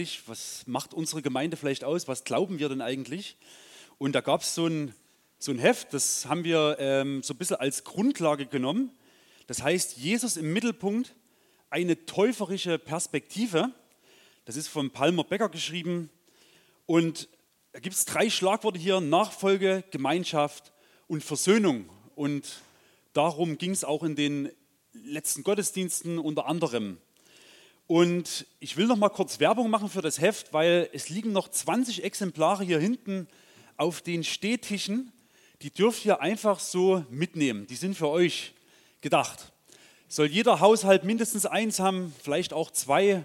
Was macht unsere Gemeinde vielleicht aus? Was glauben wir denn eigentlich? Und da gab es so ein Heft, das haben wir so ein bisschen als Grundlage genommen. Das heißt, Jesus im Mittelpunkt, eine täuferische Perspektive. Das ist von Palmer Becker geschrieben. Und da gibt es 3 Schlagworte hier: Nachfolge, Gemeinschaft und Versöhnung. Und darum ging es auch in den letzten Gottesdiensten unter anderem. Und ich will noch mal kurz Werbung machen für das Heft, weil es liegen noch 20 Exemplare hier hinten auf den Stehtischen. Die dürft ihr einfach so mitnehmen. Die sind für euch gedacht. Soll jeder Haushalt mindestens 1 haben, vielleicht auch 2.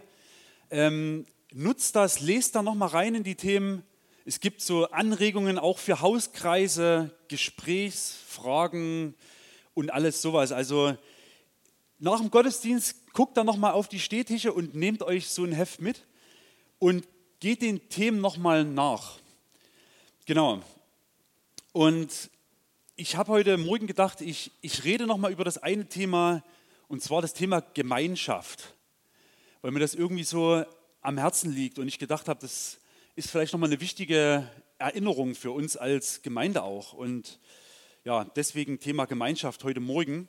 Nutzt das, lest da noch mal rein in die Themen. Es gibt so Anregungen auch für Hauskreise, Gesprächsfragen und alles sowas. Also nach dem Gottesdienst guckt da nochmal auf die Stehtische und nehmt euch so ein Heft mit und geht den Themen nochmal nach. Genau. Und ich habe heute Morgen gedacht, ich rede nochmal über das eine Thema, und zwar das Thema Gemeinschaft, weil mir das irgendwie so am Herzen liegt und ich gedacht habe, das ist vielleicht nochmal eine wichtige Erinnerung für uns als Gemeinde auch. Und ja, deswegen Thema Gemeinschaft heute Morgen.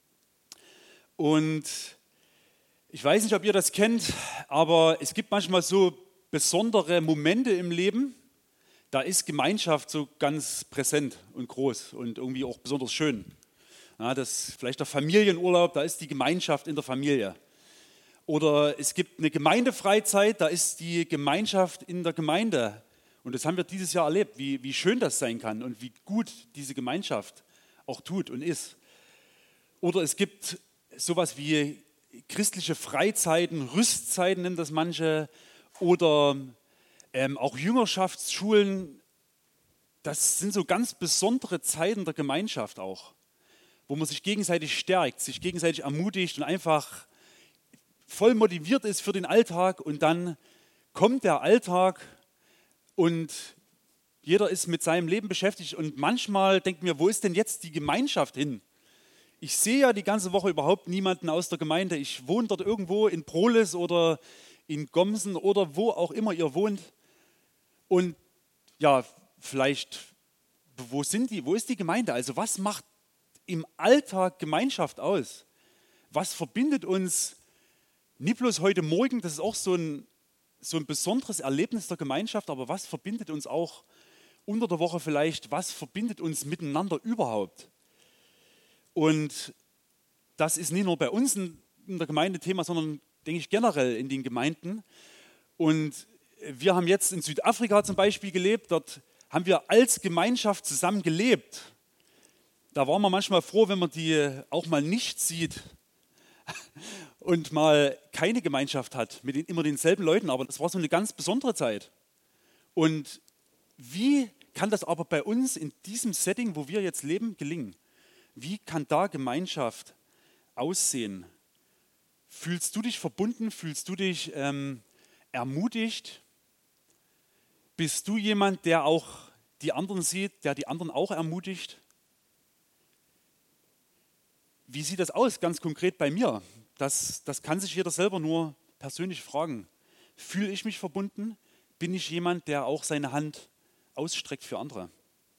Und ich weiß nicht, ob ihr das kennt, aber es gibt manchmal so besondere Momente im Leben, da ist Gemeinschaft so ganz präsent und groß und irgendwie auch besonders schön. Ja, das ist vielleicht der Familienurlaub, da ist die Gemeinschaft in der Familie. Oder es gibt eine Gemeindefreizeit, da ist die Gemeinschaft in der Gemeinde. Und das haben wir dieses Jahr erlebt, wie schön das sein kann und wie gut diese Gemeinschaft auch tut und ist. Oder es gibt sowas wie christliche Freizeiten, Rüstzeiten nennen das manche, oder auch Jüngerschaftsschulen. Das sind so ganz besondere Zeiten der Gemeinschaft auch, wo man sich gegenseitig stärkt, sich gegenseitig ermutigt und einfach voll motiviert ist für den Alltag. Und dann kommt der Alltag und jeder ist mit seinem Leben beschäftigt. Und manchmal denkt mir, wo ist denn jetzt die Gemeinschaft hin? Ich sehe ja die ganze Woche überhaupt niemanden aus der Gemeinde. Ich wohne dort irgendwo in Prohlis oder in Gomsen oder wo auch immer ihr wohnt. Und ja, vielleicht, wo sind die? Wo ist die Gemeinde? Also was macht im Alltag Gemeinschaft aus? Was verbindet uns nicht bloß heute Morgen? Das ist auch so ein besonderes Erlebnis der Gemeinschaft, aber was verbindet uns auch unter der Woche vielleicht? Was verbindet uns miteinander überhaupt? Und das ist nicht nur bei uns in der Gemeinde Thema, sondern, denke ich, generell in den Gemeinden. Und wir haben jetzt in Südafrika zum Beispiel gelebt, dort haben wir als Gemeinschaft zusammen gelebt. Da waren wir manchmal froh, wenn man die auch mal nicht sieht und mal keine Gemeinschaft hat mit immer denselben Leuten, aber das war so eine ganz besondere Zeit. Und wie kann das aber bei uns in diesem Setting, wo wir jetzt leben, gelingen? Wie kann da Gemeinschaft aussehen? Fühlst du dich verbunden? Fühlst du dich ermutigt? Bist du jemand, der auch die anderen sieht, der die anderen auch ermutigt? Wie sieht das aus, ganz konkret bei mir? Das kann sich jeder selber nur persönlich fragen. Fühle ich mich verbunden? Bin ich jemand, der auch seine Hand ausstreckt für andere?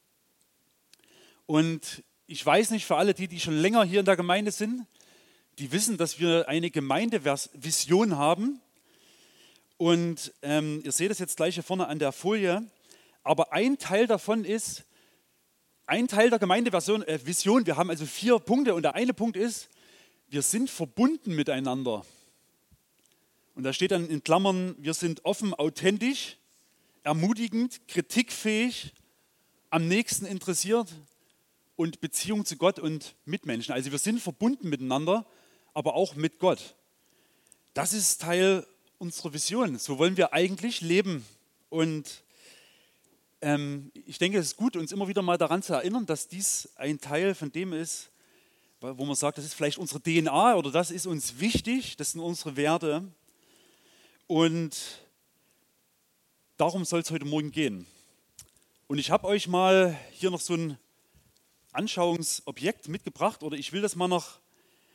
Und ich weiß nicht, für alle die schon länger hier in der Gemeinde sind, die wissen, dass wir eine Gemeindevision haben. Und ihr seht es jetzt gleich hier vorne an der Folie. Aber ein Teil davon ist, ein Teil der Gemeindevision, wir haben also 4 Punkte. Und der eine Punkt ist, wir sind verbunden miteinander. Und da steht dann in Klammern, wir sind offen, authentisch, ermutigend, kritikfähig, am nächsten interessiert und Beziehung zu Gott und Mitmenschen. Also wir sind verbunden miteinander, aber auch mit Gott. Das ist Teil unserer Vision. So wollen wir eigentlich leben. Und ich denke, es ist gut, uns immer wieder mal daran zu erinnern, dass dies ein Teil von dem ist, wo man sagt, das ist vielleicht unsere DNA oder das ist uns wichtig, das sind unsere Werte. Und darum soll es heute Morgen gehen. Und ich habe euch mal hier noch so ein Anschauungsobjekt mitgebracht, oder ich will das mal noch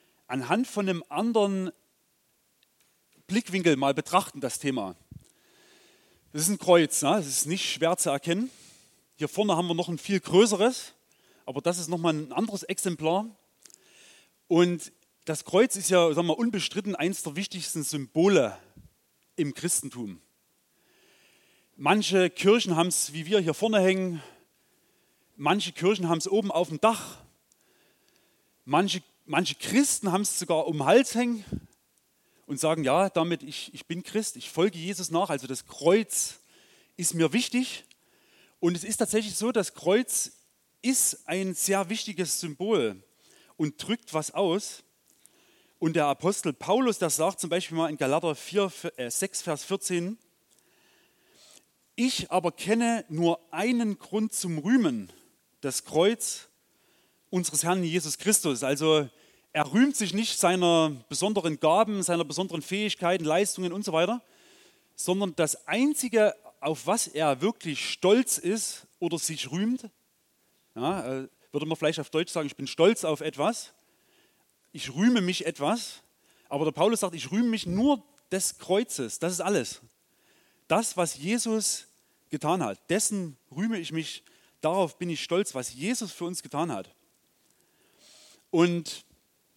anhand von einem anderen Blickwinkel mal betrachten, das Thema. Das ist ein Kreuz, ne? Das ist nicht schwer zu erkennen. Hier vorne haben wir noch ein viel größeres, aber das ist nochmal ein anderes Exemplar. Und das Kreuz ist ja, sagen wir, unbestritten eines der wichtigsten Symbole im Christentum. Manche Kirchen haben es, wie wir hier vorne hängen, manche Kirchen haben es oben auf dem Dach, manche Christen haben es sogar um den Hals hängen und sagen, ja, damit ich bin Christ, ich folge Jesus nach, also das Kreuz ist mir wichtig. Und es ist tatsächlich so, das Kreuz ist ein sehr wichtiges Symbol und drückt was aus. Und der Apostel Paulus, der sagt zum Beispiel mal in Galater 6, Vers 14, ich aber kenne nur einen Grund zum Rühmen, das Kreuz unseres Herrn Jesus Christus. Also er rühmt sich nicht seiner besonderen Gaben, seiner besonderen Fähigkeiten, Leistungen und so weiter, sondern das Einzige, auf was er wirklich stolz ist oder sich rühmt, ja, würde man vielleicht auf Deutsch sagen, ich bin stolz auf etwas, ich rühme mich etwas, aber der Paulus sagt, ich rühme mich nur des Kreuzes, das ist alles. Das, was Jesus getan hat, dessen rühme ich mich, darauf bin ich stolz, was Jesus für uns getan hat. Und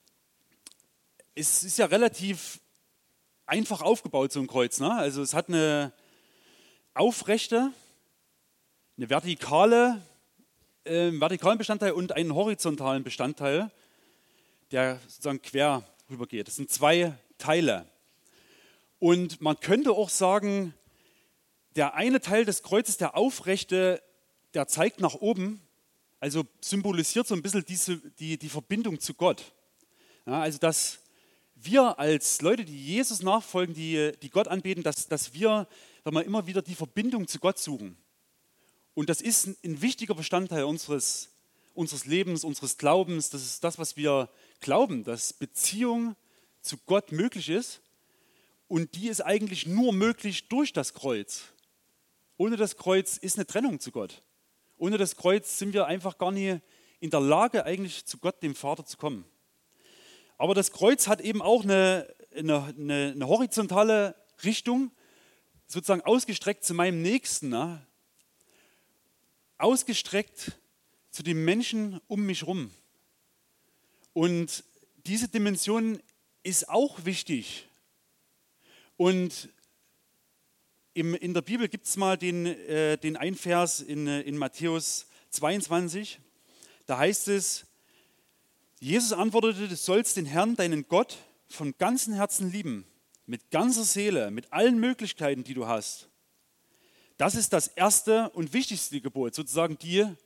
es ist ja relativ einfach aufgebaut, so ein Kreuz, ne? Also es hat eine aufrechte, eine vertikalen Bestandteil und einen horizontalen Bestandteil, der sozusagen quer rübergeht. Das sind zwei Teile. Und man könnte auch sagen, der eine Teil des Kreuzes, der aufrechte, der zeigt nach oben, also symbolisiert so ein bisschen die Verbindung zu Gott. Ja, also dass wir als Leute, die Jesus nachfolgen, die Gott anbeten, dass wir immer wieder die Verbindung zu Gott suchen. Und das ist ein wichtiger Bestandteil unseres Lebens, unseres Glaubens. Das ist das, was wir glauben, dass Beziehung zu Gott möglich ist. Und die ist eigentlich nur möglich durch das Kreuz. Ohne das Kreuz ist eine Trennung zu Gott. Ohne das Kreuz sind wir einfach gar nie in der Lage, eigentlich zu Gott, dem Vater, zu kommen. Aber das Kreuz hat eben auch eine horizontale Richtung, sozusagen ausgestreckt zu meinem Nächsten, ne? Ausgestreckt zu den Menschen um mich herum. Und diese Dimension ist auch wichtig. Und in der Bibel gibt es mal den einen Vers in Matthäus 22, da heißt es, Jesus antwortete, du sollst den Herrn, deinen Gott, von ganzem Herzen lieben, mit ganzer Seele, mit allen Möglichkeiten, die du hast. Das ist das erste und wichtigste Gebot, sozusagen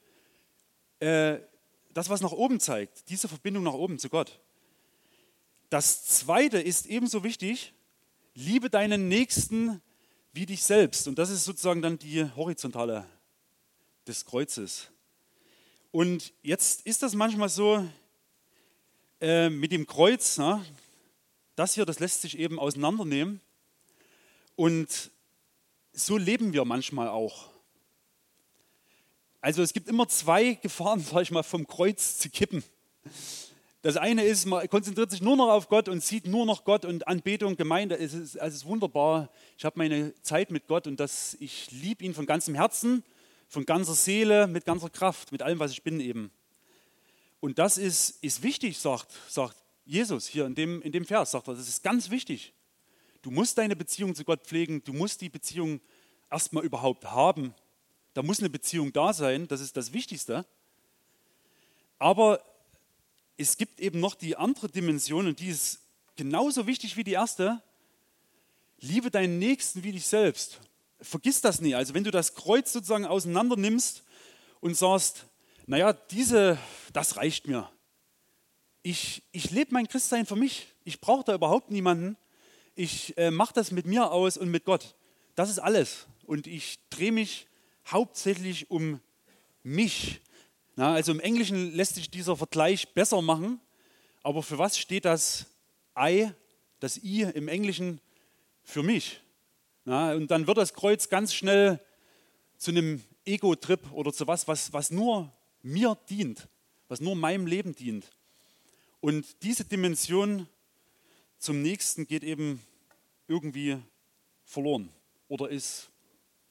das, was nach oben zeigt, diese Verbindung nach oben zu Gott. Das zweite ist ebenso wichtig, liebe deinen Nächsten wie dich selbst. Und das ist sozusagen dann die horizontale des Kreuzes. Und jetzt ist das manchmal so mit dem Kreuz, na, das hier, das lässt sich eben auseinandernehmen. Und so leben wir manchmal auch. Also es gibt immer zwei Gefahren, sag ich mal, vom Kreuz zu kippen. Das eine ist, man konzentriert sich nur noch auf Gott und sieht nur noch Gott und Anbetung, Gemeinde, es ist wunderbar. Ich habe meine Zeit mit Gott und ich liebe ihn von ganzem Herzen, von ganzer Seele, mit ganzer Kraft, mit allem, was ich bin eben. Und das ist wichtig, sagt Jesus hier in dem Vers, sagt er, das ist ganz wichtig. Du musst deine Beziehung zu Gott pflegen, du musst die Beziehung erstmal überhaupt haben. Da muss eine Beziehung da sein, das ist das Wichtigste. Aber es gibt eben noch die andere Dimension und die ist genauso wichtig wie die erste. Liebe deinen Nächsten wie dich selbst. Vergiss das nie. Also wenn du das Kreuz sozusagen auseinander nimmst und sagst, naja, das reicht mir. Ich lebe mein Christsein für mich. Ich brauche da überhaupt niemanden. Ich mache das mit mir aus und mit Gott. Das ist alles. Und ich drehe mich hauptsächlich um mich. Na, also im Englischen lässt sich dieser Vergleich besser machen. Aber für was steht das das I im Englischen? Für mich. Na, und dann wird das Kreuz ganz schnell zu einem Ego-Trip oder zu was nur mir dient, was nur meinem Leben dient. Und diese Dimension zum Nächsten geht eben irgendwie verloren oder ist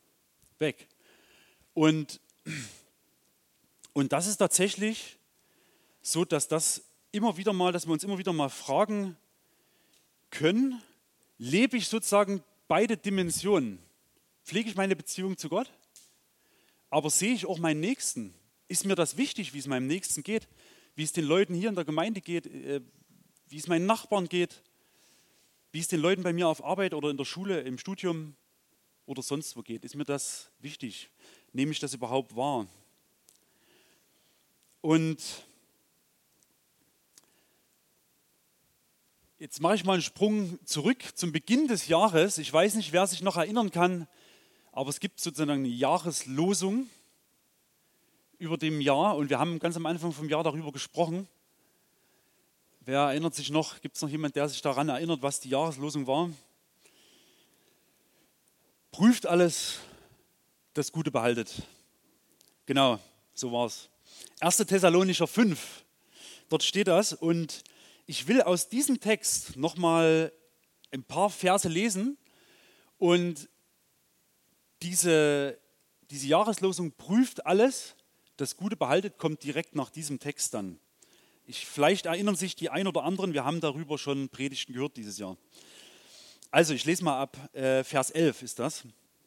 weg. Und das ist tatsächlich so, dass wir uns immer wieder mal fragen können, lebe ich sozusagen beide Dimensionen? Pflege ich meine Beziehung zu Gott, aber sehe ich auch meinen Nächsten? Ist mir das wichtig, wie es meinem Nächsten geht? Wie es den Leuten hier in der Gemeinde geht, wie es meinen Nachbarn geht, wie es den Leuten bei mir auf Arbeit oder in der Schule, im Studium oder sonst wo geht? Ist mir das wichtig? Nehme ich das überhaupt wahr? Und jetzt mache ich mal einen Sprung zurück zum Beginn des Jahres. Ich weiß nicht, wer sich noch erinnern kann, aber es gibt sozusagen eine Jahreslosung über dem Jahr und wir haben ganz am Anfang vom Jahr darüber gesprochen. Wer erinnert sich noch? Gibt es noch jemanden, der sich daran erinnert, was die Jahreslosung war? Prüft alles, das Gute behaltet. Genau, so war es. 1. Thessalonicher 5, dort steht das und ich will aus diesem Text nochmal ein paar Verse lesen und diese Jahreslosung prüft alles, das Gute behaltet, kommt direkt nach diesem Text dann. Vielleicht erinnern sich die ein oder anderen, wir haben darüber schon Predigten gehört dieses Jahr. Also ich lese mal ab, Vers 11 ist das.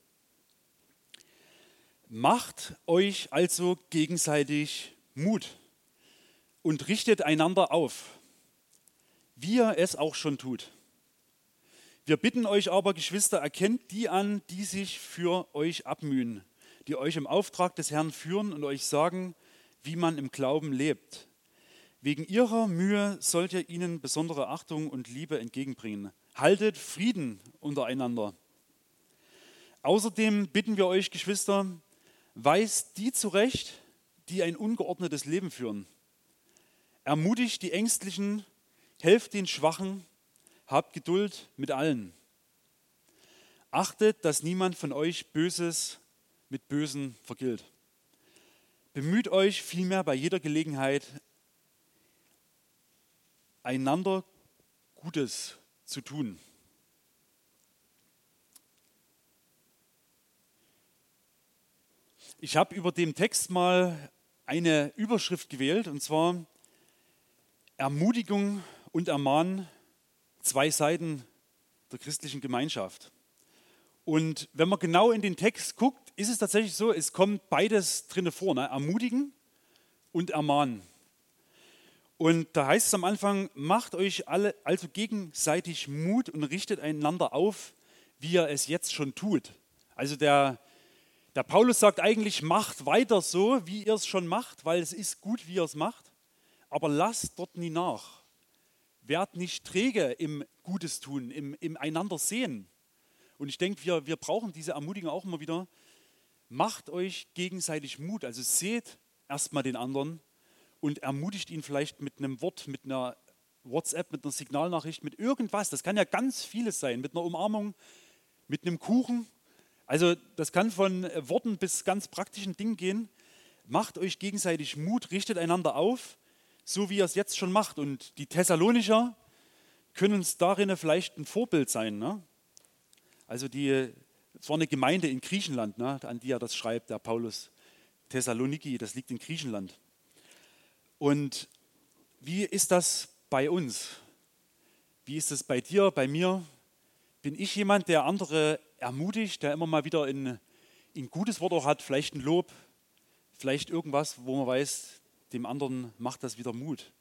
Macht euch also gegenseitig Mut und richtet einander auf, wie ihr es auch schon tut. Wir bitten euch aber, Geschwister, erkennt die an, die sich für euch abmühen, die euch im Auftrag des Herrn führen und euch sagen, wie man im Glauben lebt. Wegen ihrer Mühe sollt ihr ihnen besondere Achtung und Liebe entgegenbringen. Haltet Frieden untereinander. Außerdem bitten wir euch, Geschwister, weist die zurecht, die ein ungeordnetes Leben führen. Ermutigt die Ängstlichen, helft den Schwachen, habt Geduld mit allen. Achtet, dass niemand von euch Böses mit Bösen vergilt. Bemüht euch vielmehr bei jeder Gelegenheit, einander Gutes zu tun. Ich habe über dem Text mal eine Überschrift gewählt, und zwar Ermutigung und Ermahnen, zwei Seiten der christlichen Gemeinschaft. Und wenn man genau in den Text guckt, ist es tatsächlich so, es kommt beides drin vor, ne? Ermutigen und ermahnen. Und da heißt es am Anfang, macht euch alle also gegenseitig Mut und richtet einander auf, wie ihr es jetzt schon tut. Also der Paulus sagt eigentlich, macht weiter so, wie ihr es schon macht, weil es ist gut, wie ihr es macht, aber lasst dort nie nach. Werdet nicht träge im Gutes tun, im einander sehen. Und ich denke, wir brauchen diese Ermutigung auch immer wieder. Macht euch gegenseitig Mut, also seht erstmal den anderen und ermutigt ihn vielleicht mit einem Wort, mit einer WhatsApp, mit einer Signalnachricht, mit irgendwas. Das kann ja ganz vieles sein, mit einer Umarmung, mit einem Kuchen. Also das kann von Worten bis ganz praktischen Dingen gehen. Macht euch gegenseitig Mut, richtet einander auf, so wie ihr es jetzt schon macht. Und die Thessalonicher können uns darin vielleicht ein Vorbild sein. Ne? Also es war eine Gemeinde in Griechenland, ne, an die er das schreibt, der Paulus. Thessaloniki, das liegt in Griechenland. Und wie ist das bei uns? Wie ist es bei dir, bei mir? Bin ich jemand, der andere ermutigt, der immer mal wieder ein gutes Wort auch hat, vielleicht ein Lob, vielleicht irgendwas, wo man weiß, dem anderen macht das wieder Mut.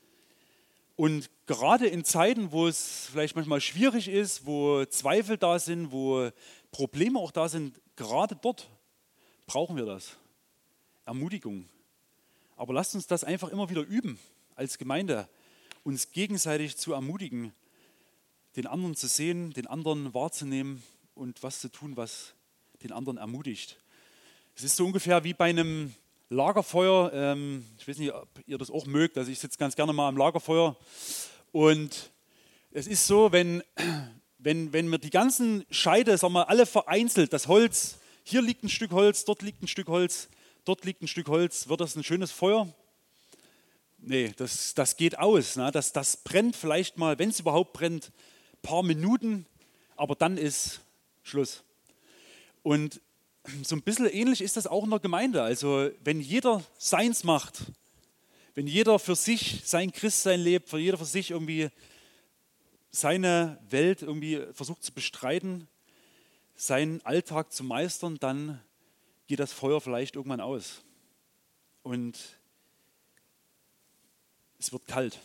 Und gerade in Zeiten, wo es vielleicht manchmal schwierig ist, wo Zweifel da sind, wo Probleme auch da sind, gerade dort brauchen wir das. Ermutigung. Aber lasst uns das einfach immer wieder üben als Gemeinde, uns gegenseitig zu ermutigen, den anderen zu sehen, den anderen wahrzunehmen und was zu tun, was den anderen ermutigt. Es ist so ungefähr wie bei einem Lagerfeuer. Ich weiß nicht, ob ihr das auch mögt. Also ich sitze ganz gerne mal am Lagerfeuer. Und es ist so, wenn wir die ganzen Scheite, sagen wir, alle vereinzelt, das Holz, hier liegt ein Stück Holz, dort liegt ein Stück Holz, dort liegt ein Stück Holz, wird das ein schönes Feuer? Nee, das geht aus. Ne? Das brennt vielleicht mal, wenn es überhaupt brennt, ein paar Minuten, aber dann ist Schluss. Und so ein bisschen ähnlich ist das auch in der Gemeinde. Also wenn jeder seins macht, wenn jeder für sich sein Christsein lebt, jeder für sich irgendwie seine Welt irgendwie versucht zu bestreiten, seinen Alltag zu meistern, dann geht das Feuer vielleicht irgendwann aus. Und es wird kalt.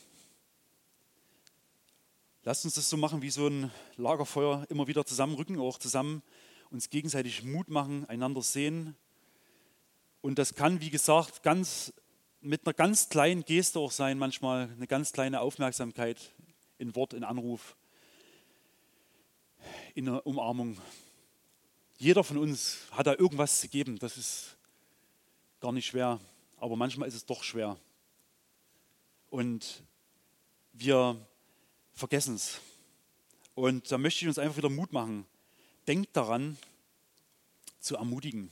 Lasst uns das so machen wie so ein Lagerfeuer, immer wieder zusammenrücken, auch zusammen uns gegenseitig Mut machen, einander sehen. Und das kann, wie gesagt, mit einer ganz kleinen Geste auch sein, manchmal eine ganz kleine Aufmerksamkeit in Wort, in Anruf, in einer Umarmung. Jeder von uns hat da irgendwas zu geben, das ist gar nicht schwer, aber manchmal ist es doch schwer. Und wir vergessen es. Und da möchte ich uns einfach wieder Mut machen. Denkt daran, zu ermutigen.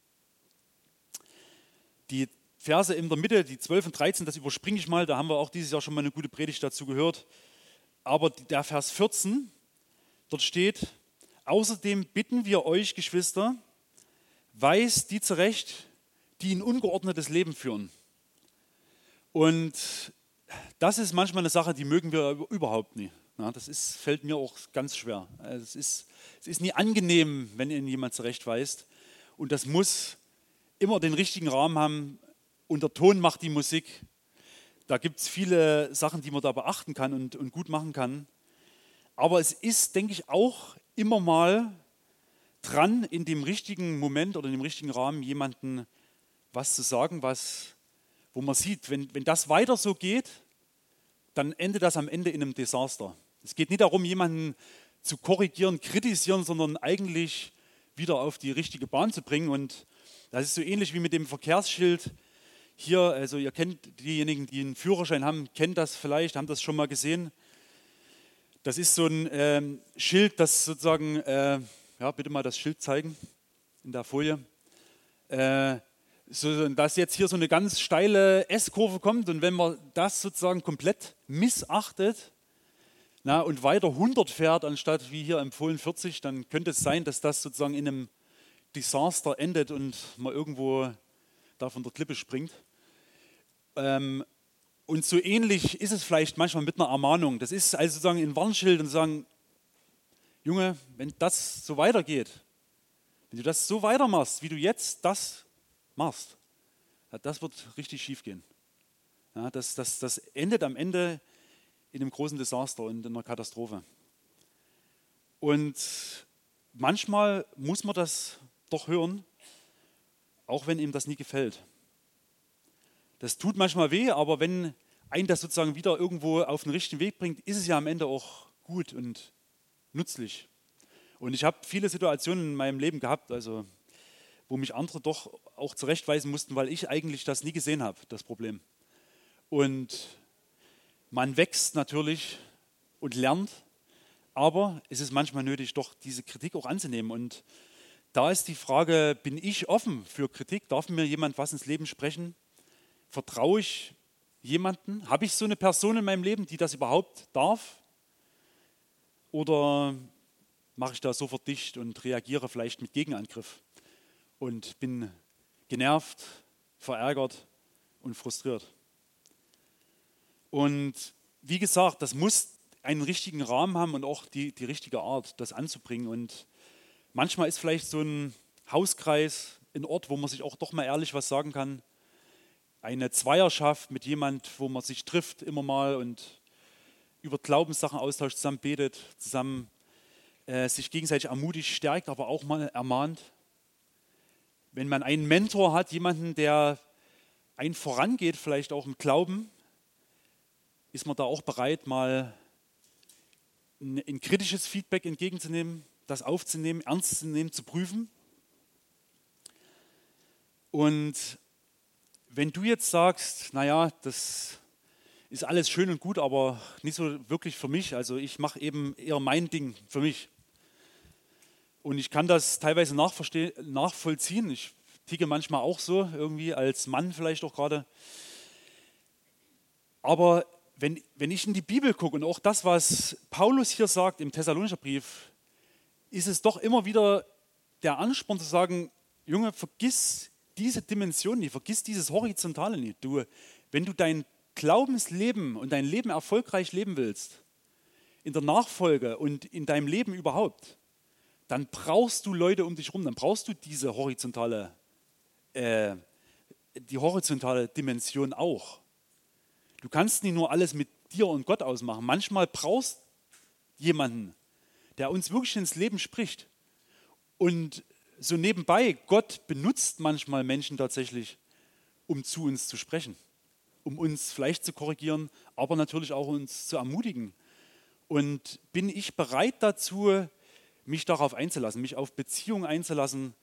Die Verse in der Mitte, die 12 und 13, das überspringe ich mal, da haben wir auch dieses Jahr schon mal eine gute Predigt dazu gehört. Aber der Vers 14, dort steht: Außerdem bitten wir euch, Geschwister, weist die zurecht, die ein ungeordnetes Leben führen. Und das ist manchmal eine Sache, die mögen wir überhaupt nie. Ja, fällt mir auch ganz schwer. Also es ist nie angenehm, wenn ihn jemand zurechtweist. Und das muss immer den richtigen Rahmen haben. Und der Ton macht die Musik. Da gibt es viele Sachen, die man da beachten kann und gut machen kann. Aber es ist, denke ich, auch immer mal dran, in dem richtigen Moment oder in dem richtigen Rahmen jemandem was zu sagen, wo man sieht, wenn das weiter so geht, dann endet das am Ende in einem Desaster. Es geht nicht darum, jemanden zu korrigieren, kritisieren, sondern eigentlich wieder auf die richtige Bahn zu bringen. Und das ist so ähnlich wie mit dem Verkehrsschild hier. Also ihr kennt diejenigen, die einen Führerschein haben, kennen das vielleicht, haben das schon mal gesehen. Das ist so ein Schild, das sozusagen, ja, bitte mal das Schild zeigen in der Folie. Dass jetzt hier so eine ganz steile S-Kurve kommt und wenn man das sozusagen komplett missachtet und weiter 100 fährt, anstatt wie hier empfohlen 40, dann könnte es sein, dass das sozusagen in einem Desaster endet und man irgendwo da von der Klippe springt. Und so ähnlich ist es vielleicht manchmal mit einer Ermahnung. Das ist also sozusagen ein Warnschild und sagen, Junge, wenn das so weitergeht, wenn du das so weitermachst, wie du jetzt das machst, ja, das wird richtig schief gehen. Ja, das endet am Ende in einem großen Desaster und in einer Katastrophe. Und manchmal muss man das doch hören, auch wenn ihm das nie gefällt. Das tut manchmal weh, aber wenn einen das sozusagen wieder irgendwo auf den richtigen Weg bringt, ist es ja am Ende auch gut und nützlich. Und ich habe viele Situationen in meinem Leben gehabt, also wo mich andere doch auch zurechtweisen mussten, weil ich eigentlich das nie gesehen habe, das Problem. Und man wächst natürlich und lernt, aber es ist manchmal nötig, doch diese Kritik auch anzunehmen. Und da ist die Frage, bin ich offen für Kritik? Darf mir jemand was ins Leben sprechen? Vertraue ich jemanden? Habe ich so eine Person in meinem Leben, die das überhaupt darf? Oder mache ich da sofort dicht und reagiere vielleicht mit Gegenangriff und bin genervt, verärgert und frustriert? Und wie gesagt, das muss einen richtigen Rahmen haben und auch die richtige Art, das anzubringen. Und manchmal ist vielleicht so ein Hauskreis ein Ort, wo man sich auch doch mal ehrlich was sagen kann. Eine Zweierschaft mit jemand, wo man sich trifft immer mal und über Glaubenssachen austauscht, zusammen betet, zusammen sich gegenseitig ermutigt, stärkt, aber auch mal ermahnt. Wenn man einen Mentor hat, jemanden, der einen vorangeht, vielleicht auch im Glauben, ist man da auch bereit, mal ein kritisches Feedback entgegenzunehmen, das aufzunehmen, ernst zu nehmen, zu prüfen. Und wenn du jetzt sagst, naja, das ist alles schön und gut, aber nicht so wirklich für mich, also ich mache eben eher mein Ding für mich. Und ich kann das teilweise nachvollziehen, ich ticke manchmal auch so, irgendwie als Mann vielleicht auch gerade. Aber wenn ich in die Bibel gucke und auch das, was Paulus hier sagt im Thessalonicher Brief, ist es doch immer wieder der Ansporn zu sagen, Junge, vergiss diese Dimension nicht, vergiss dieses Horizontale nicht. Wenn du dein Glaubensleben und dein Leben erfolgreich leben willst, in der Nachfolge und in deinem Leben überhaupt, dann brauchst du Leute um dich herum, dann brauchst du die horizontale Dimension auch. Du kannst nicht nur alles mit dir und Gott ausmachen. Manchmal brauchst du jemanden, der uns wirklich ins Leben spricht. Und so nebenbei, Gott benutzt manchmal Menschen tatsächlich, um zu uns zu sprechen, um uns vielleicht zu korrigieren, aber natürlich auch uns zu ermutigen. Und bin ich bereit dazu, mich darauf einzulassen, mich auf Beziehungen einzulassen,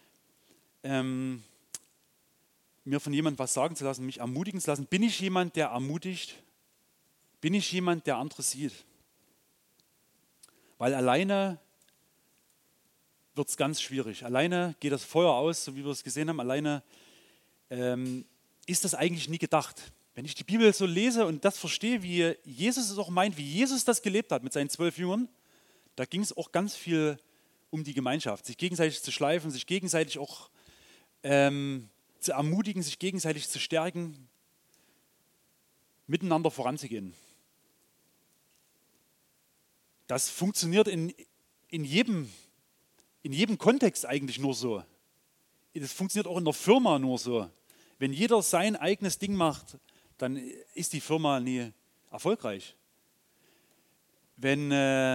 mir von jemandem was sagen zu lassen, mich ermutigen zu lassen? Bin ich jemand, der ermutigt? Bin ich jemand, der andere sieht? Weil alleine wird es ganz schwierig. Alleine geht das Feuer aus, so wie wir es gesehen haben. Alleine ist das eigentlich nie gedacht. Wenn ich die Bibel so lese und das verstehe, wie Jesus es auch meint, wie Jesus das gelebt hat mit seinen 12 Jüngern, da ging es auch ganz viel um die Gemeinschaft, sich gegenseitig zu schleifen, sich gegenseitig auch zu ermutigen, sich gegenseitig zu stärken, miteinander voranzugehen. Das funktioniert in jedem Kontext eigentlich nur so. Das funktioniert auch in der Firma nur so. Wenn jeder sein eigenes Ding macht, dann ist die Firma nie erfolgreich. Wenn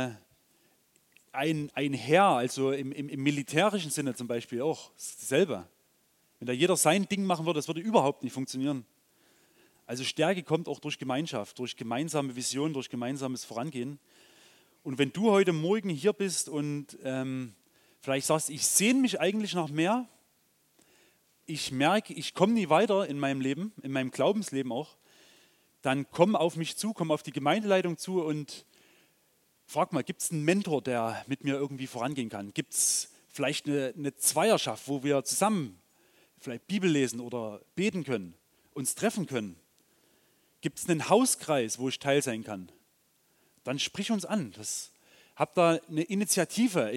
ein Heer, also im militärischen Sinne zum Beispiel auch, ist dasselbe. Wenn da jeder sein Ding machen würde, das würde überhaupt nicht funktionieren. Also Stärke kommt auch durch Gemeinschaft, durch gemeinsame Vision, durch gemeinsames Vorangehen. Und wenn du heute Morgen hier bist und vielleicht sagst, ich sehne mich eigentlich nach mehr, ich merke, ich komme nie weiter in meinem Leben, in meinem Glaubensleben auch, dann komm auf mich zu, komm auf die Gemeindeleitung zu und frag mal, gibt es einen Mentor, der mit mir irgendwie vorangehen kann? Gibt es vielleicht eine Zweierschaft, wo wir zusammen vielleicht Bibel lesen oder beten können, uns treffen können? Gibt es einen Hauskreis, wo ich Teil sein kann? Dann sprich uns an. Hab da eine Initiative,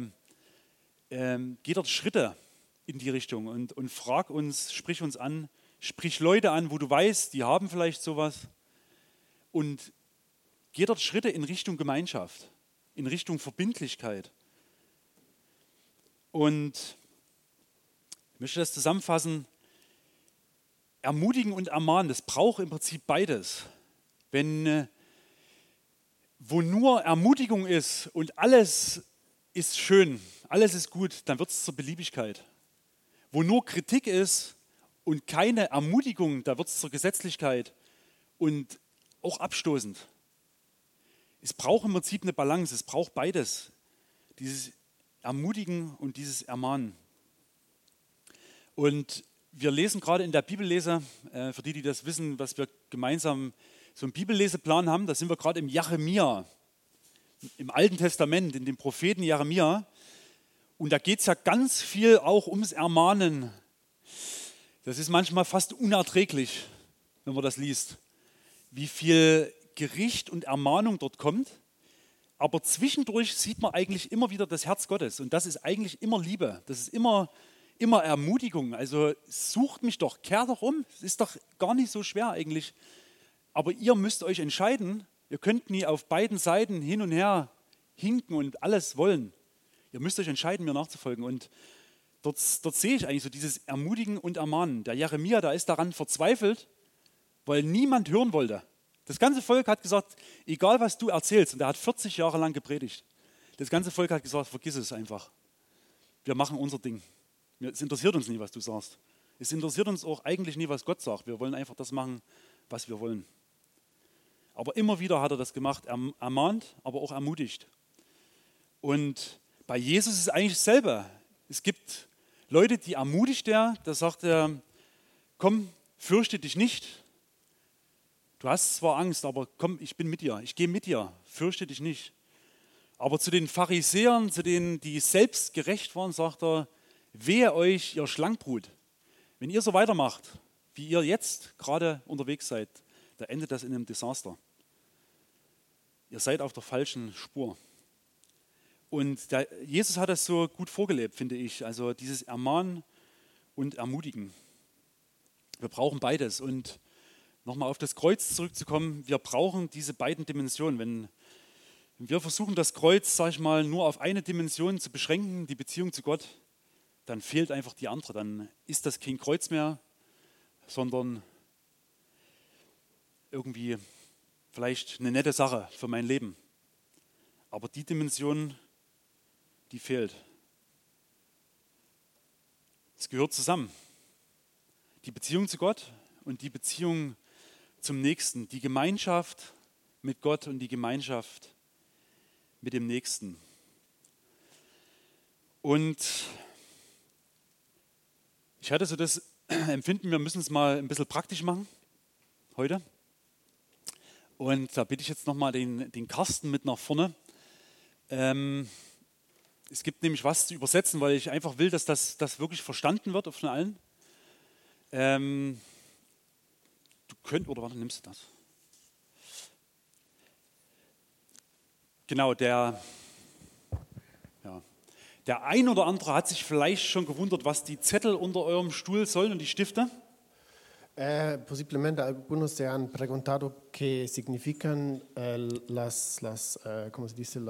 geh dort Schritte in die Richtung und frag uns, sprich uns an, sprich Leute an, wo du weißt, die haben vielleicht sowas, und geh dort Schritte in Richtung Gemeinschaft, in Richtung Verbindlichkeit. Und ich möchte das zusammenfassen: Ermutigen und ermahnen, das braucht im Prinzip beides. Wo nur Ermutigung ist und alles ist schön, alles ist gut, dann wird es zur Beliebigkeit. Wo nur Kritik ist und keine Ermutigung, da wird es zur Gesetzlichkeit und auch abstoßend. Es braucht im Prinzip eine Balance, es braucht beides, dieses Ermutigen und dieses Ermahnen. Und wir lesen gerade in der Bibellese, für die das wissen, was wir gemeinsam so einen Bibelleseplan haben, da sind wir gerade im Jeremia, im Alten Testament, in dem Propheten Jeremia. Und da geht es ja ganz viel auch ums Ermahnen. Das ist manchmal fast unerträglich, wenn man das liest, wie viel Gericht und Ermahnung dort kommt. Aber zwischendurch sieht man eigentlich immer wieder das Herz Gottes. Und das ist eigentlich immer Liebe. Das ist immer Ermutigung. Also sucht mich doch, kehrt doch um. Es ist doch gar nicht so schwer eigentlich. Aber ihr müsst euch entscheiden. Ihr könnt nie auf beiden Seiten hin und her hinken und alles wollen. Ihr müsst euch entscheiden, mir nachzufolgen. Und dort sehe ich eigentlich so dieses Ermutigen und Ermahnen. Der Jeremia, der ist daran verzweifelt, weil niemand hören wollte. Das ganze Volk hat gesagt, egal was du erzählst, und er hat 40 Jahre lang gepredigt. Das ganze Volk hat gesagt, vergiss es einfach. Wir machen unser Ding. Es interessiert uns nie, was du sagst. Es interessiert uns auch eigentlich nie, was Gott sagt. Wir wollen einfach das machen, was wir wollen. Aber immer wieder hat er das gemacht, ermahnt, aber auch ermutigt. Und bei Jesus ist es eigentlich dasselbe. Es gibt Leute, die ermutigt er, da sagt er, komm, fürchte dich nicht. Du hast zwar Angst, aber komm, ich bin mit dir, ich gehe mit dir, fürchte dich nicht. Aber zu den Pharisäern, zu denen, die selbst gerecht waren, sagt er, wehe euch, ihr Schlankbrut. Wenn ihr so weitermacht, wie ihr jetzt gerade unterwegs seid, da endet das in einem Desaster. Ihr seid auf der falschen Spur. Und Jesus hat das so gut vorgelebt, finde ich. Also dieses Ermahnen und Ermutigen. Wir brauchen beides. Und nochmal auf das Kreuz zurückzukommen, wir brauchen diese beiden Dimensionen. Wenn wir versuchen, das Kreuz, sag ich mal, nur auf eine Dimension zu beschränken, die Beziehung zu Gott, dann fehlt einfach die andere. Dann ist das kein Kreuz mehr, sondern irgendwie vielleicht eine nette Sache für mein Leben. Aber die Dimension, die fehlt. Es gehört zusammen. Die Beziehung zu Gott und die Beziehung zum Nächsten. Die Gemeinschaft mit Gott und die Gemeinschaft mit dem Nächsten. Und ich hatte so das Empfinden, wir müssen es mal ein bisschen praktisch machen heute. Und da bitte ich jetzt nochmal den Carsten mit nach vorne. Es gibt nämlich was zu übersetzen, weil ich einfach will, dass das wirklich verstanden wird von allen. Du könnt, oder warte, nimmst du das? Genau, der ein oder andere hat sich vielleicht schon gewundert, was die Zettel unter eurem Stuhl sollen und die Stifte. Possiblemente algunos se han preguntado qué significan ¿cómo se dice?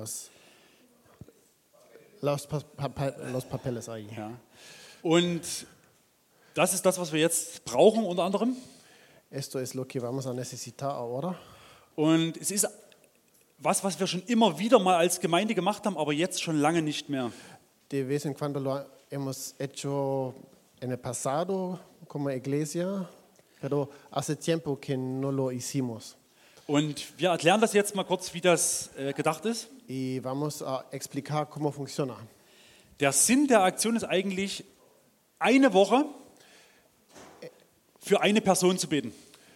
Los papeles ahí. Ja. Und das ist das, was wir jetzt brauchen unter anderem. Esto es lo que vamos a necesitar ahora. Und es ist was wir schon immer wieder mal als Gemeinde gemacht haben, aber jetzt schon lange nicht mehr. De vez en cuando lo hemos hecho en el pasado como iglesia, pero hace tiempo que no lo hicimos. Und wir erklären das jetzt mal kurz, wie das gedacht ist. Y vamos a explicar cómo funciona. Der Sinn der Aktion ist eigentlich, eine Woche für eine Person zu beten.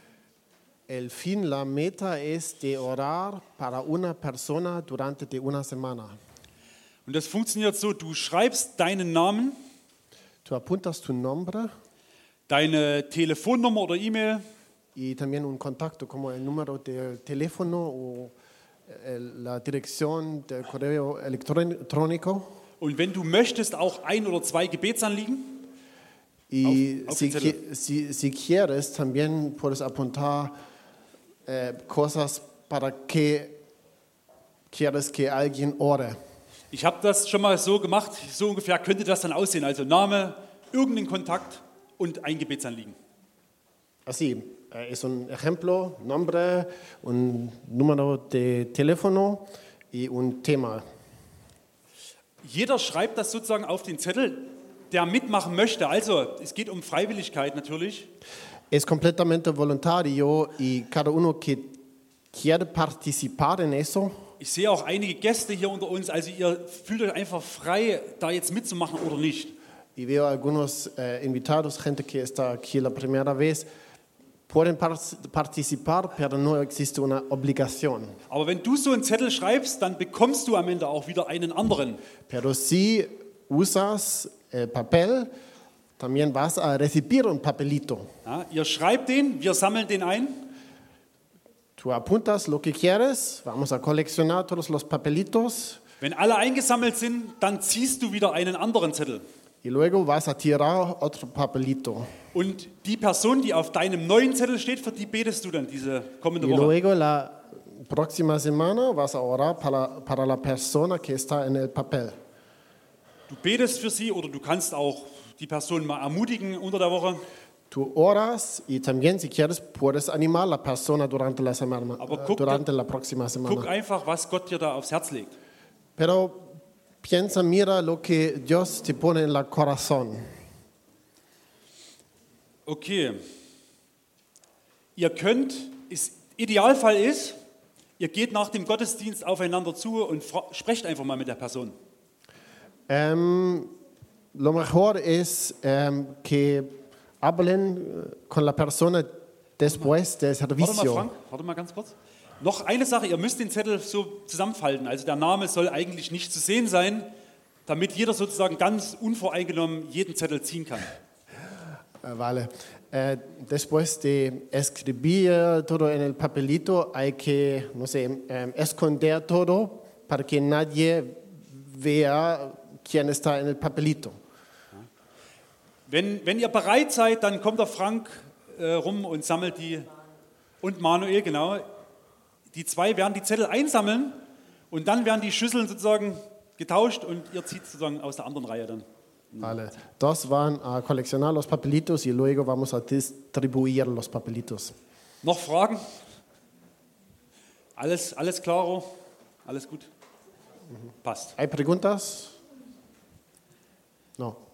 El fin, la meta es de orar para una persona durante de una semana. Und das funktioniert so, du schreibst deinen Namen, Tú apuntas tu nombre deine Telefonnummer oder E-Mail y también un contacto como el número de teléfono o la dirección del correo electrónico. und wenn du möchtest, auch ein oder zwei Gebetsanliegen. Y Auf den Zettel. si quieres, también puedes apuntar cosas para que quieres que alguien ore. Ich habe das schon mal so gemacht, so ungefähr könnte das dann aussehen. Also Name, irgendein Kontakt und ein Gebetsanliegen. Así, es un ejemplo, nombre, un número de teléfono y un tema. Jeder schreibt das sozusagen auf den Zettel, der mitmachen möchte. Also es geht um Freiwilligkeit natürlich. Es completamente voluntario y cada uno que quiere participar en eso. Ich sehe auch einige Gäste hier unter uns, also ihr fühlt euch einfach frei, da jetzt mitzumachen oder nicht. Y veo algunos invitados, gente que está aquí la primera vez, pueden participar, pero no existe una obligación. Aber wenn du so einen Zettel schreibst, dann bekommst du am Ende auch wieder einen anderen. Pero si usas el papel, también vas a recibir un papelito. Ja, ihr schreibt den, wir sammeln den ein. Tú apuntas lo que quieres, vamos a coleccionar todos los papelitos Wenn alle eingesammelt sind, dann ziehst du wieder einen anderen Zettel. y luego vas a tirar otro papelito. Und die Person, die auf deinem neuen Zettel steht, für die betest du dann diese kommende Y Woche. luego la próxima semana vas a orar para la persona que está en el papel. Du betest für sie oder du kannst auch die Person mal ermutigen unter der Woche. Tú oras y también si quieres puedes animar a la persona durante la semana, durante la próxima Guck semana. einfach, was Gott dir da aufs Herz legt. Pero piensa, mira lo que Dios te pone en el corazón. Okay. Ihr könnt, Idealfall ist, ihr geht nach dem Gottesdienst aufeinander zu und sprecht einfach mal mit der Person. Lo mejor es que hablen con la persona después del Warte mal, servicio. Frank, warte mal ganz kurz. Noch eine Sache, ihr müsst den Zettel so zusammenfalten. Also der Name soll eigentlich nicht zu sehen sein, damit jeder sozusagen ganz unvoreingenommen jeden Zettel ziehen kann. Vale. Después de escribir todo en el papelito, hay que, no sé, esconder todo para que nadie ver quién está en el papelito. Wenn ihr bereit seid, dann kommt der Frank rum und sammelt die, und Manuel, genau. Die zwei werden die Zettel einsammeln und dann werden die Schüsseln sozusagen getauscht und ihr zieht sozusagen aus der anderen Reihe dann. Vale. Dos van a coleccionar los papelitos y luego vamos a distribuir los papelitos. Noch Fragen? Alles klaro? Alles gut? Passt. ¿Hay preguntas? No.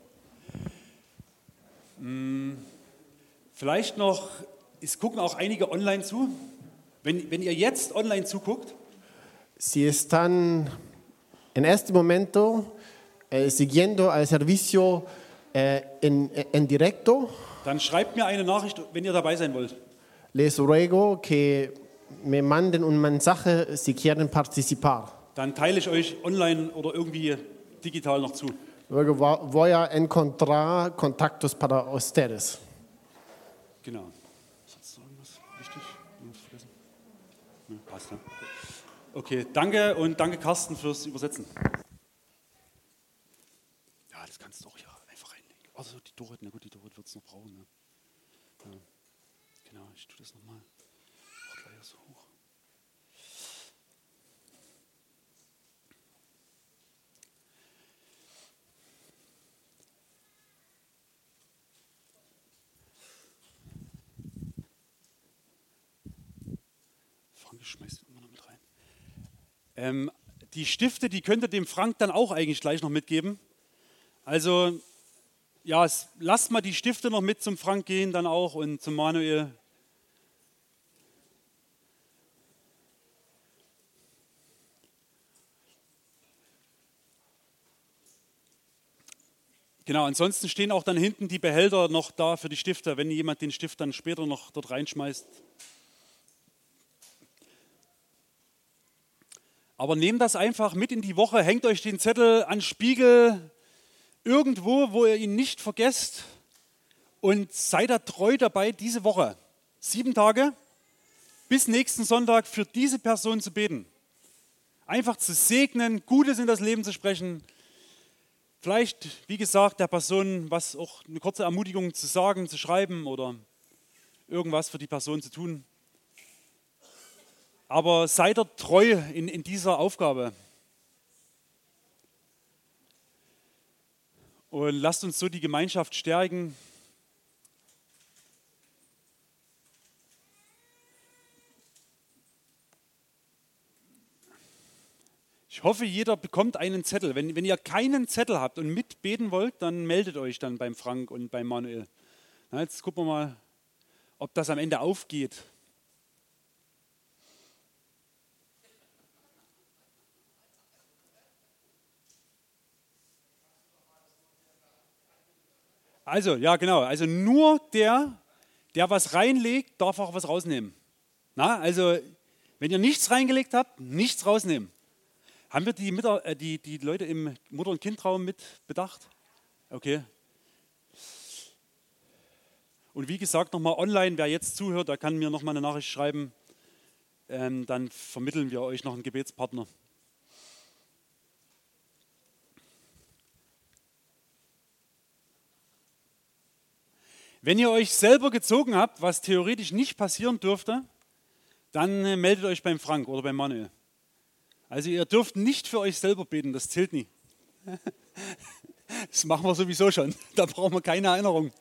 Vielleicht noch, es gucken auch einige online zu. Wenn ihr jetzt online zuguckt, Si están en este momento siguiendo al servicio en directo, dann schreibt mir eine Nachricht, wenn ihr dabei sein wollt. les ruego que me manden un mensaje si quieren participar. Dann teile ich euch online oder irgendwie digital noch zu. Luego voy a encontrar contactos para ustedes. Genau. Ist jetzt noch irgendwas wichtig? Irgendwas vergessen? Ja, passt, ja. Okay, danke und danke Carsten fürs Übersetzen. Ja, das kannst du auch hier einfach reinlegen. Also die Dorit, na gut, die Dorit wird es noch brauchen. Ne? Ja. Genau, ich tue das nochmal. Gleich so hoch. Frank schmeißt immer noch mit rein. Die Stifte, die könnt ihr dem Frank dann auch eigentlich gleich noch mitgeben. Also, ja, lasst mal die Stifte noch mit zum Frank gehen dann auch und zum Manuel. Genau, ansonsten stehen auch dann hinten die Behälter noch da für die Stifte, wenn jemand den Stift dann später noch dort reinschmeißt. Aber nehmt das einfach mit in die Woche, hängt euch den Zettel an den Spiegel, irgendwo, wo ihr ihn nicht vergesst und seid da treu dabei diese Woche. 7 Tage bis nächsten Sonntag für diese Person zu beten. Einfach zu segnen, Gutes in das Leben zu sprechen. Vielleicht, wie gesagt, der Person was auch eine kurze Ermutigung zu sagen, zu schreiben oder irgendwas für die Person zu tun. Aber seid ihr treu in dieser Aufgabe. Und lasst uns so die Gemeinschaft stärken. Ich hoffe, jeder bekommt einen Zettel. Wenn ihr keinen Zettel habt und mitbeten wollt, dann meldet euch dann beim Frank und beim Manuel. Na, jetzt gucken wir mal, ob das am Ende aufgeht. Also, ja genau, also nur der was reinlegt, darf auch was rausnehmen. Na, also, wenn ihr nichts reingelegt habt, nichts rausnehmen. Haben wir die Leute im Mutter- und Kindraum mit bedacht? Okay. Und wie gesagt, nochmal online, wer jetzt zuhört, der kann mir nochmal eine Nachricht schreiben. Dann vermitteln wir euch noch einen Gebetspartner. Wenn ihr euch selber gezogen habt, was theoretisch nicht passieren dürfte, dann meldet euch beim Frank oder beim Manuel. Also ihr dürft nicht für euch selber beten, das zählt nie. Das machen wir sowieso schon, da brauchen wir keine Erinnerung.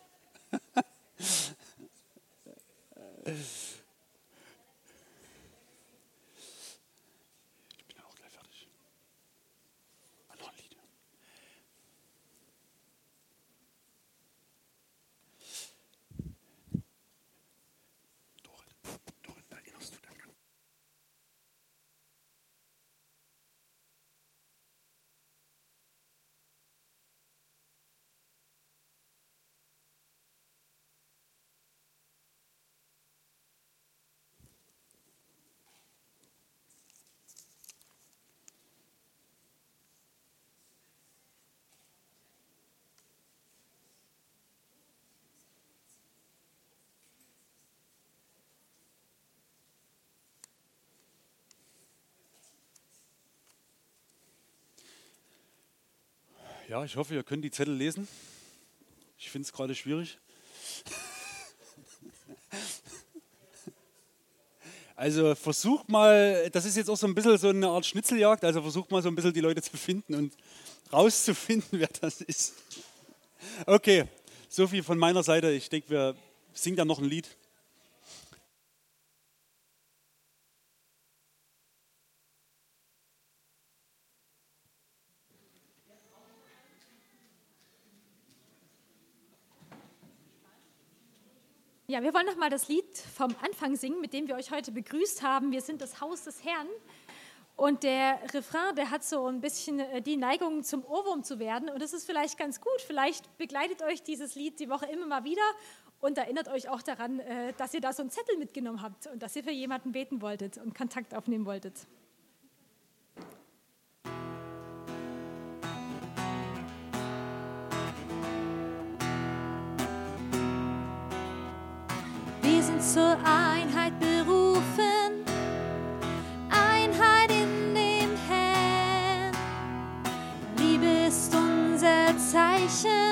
Ja, ich hoffe, ihr könnt die Zettel lesen. Ich finde es gerade schwierig. Also versucht mal, das ist jetzt auch so ein bisschen so eine Art Schnitzeljagd, also versucht mal so ein bisschen die Leute zu finden und rauszufinden, wer das ist. Okay, so viel von meiner Seite. Ich denke, wir singen dann noch ein Lied. Ja, wir wollen noch mal das Lied vom Anfang singen, mit dem wir euch heute begrüßt haben. Wir sind das Haus des Herrn. Und der Refrain, der hat so ein bisschen die Neigung, zum Ohrwurm zu werden. Und das ist vielleicht ganz gut. Vielleicht begleitet euch dieses Lied die Woche immer mal wieder und erinnert euch auch daran, dass ihr da so einen Zettel mitgenommen habt und dass ihr für jemanden beten wolltet und Kontakt aufnehmen wolltet. Wir sind zur Einheit berufen, Einheit in dem Herrn. Liebe ist unser Zeichen.